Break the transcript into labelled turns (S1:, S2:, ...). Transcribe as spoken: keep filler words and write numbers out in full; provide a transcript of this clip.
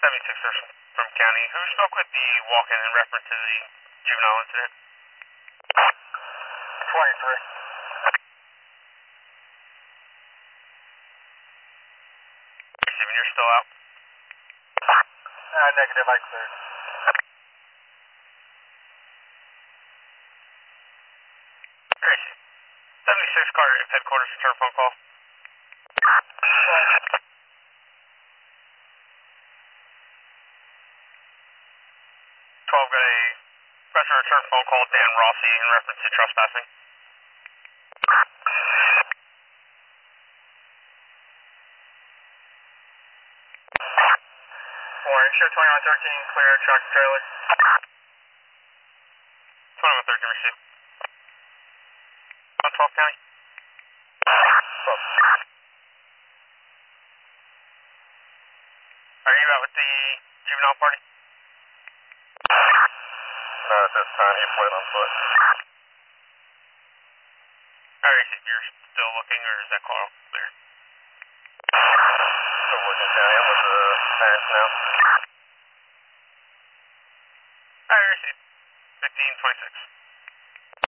S1: seventy-six from county. Who spoke with the walk-in in reference to the juvenile incident?
S2: twenty-three.
S1: Receiving, you're still out?
S2: Uh, negative, I cleared.
S1: Gracie, seventy-six Carter, if headquarters return phone call. twelve got a press and return phone call, Dan Rossi, in reference to trespassing.
S2: Orange, show twenty-one thirteen, clear, tractor trailer.
S1: twenty-one thirteen received. On twelve county?
S2: twelve.
S1: Are you out with the juvenile party?
S2: Not at this time, he fled on foot.
S1: Alright, so you're still looking, or is that call clear?
S2: Still working, County. I'm with the parents now.
S1: Alright, received. fifteen twenty-six.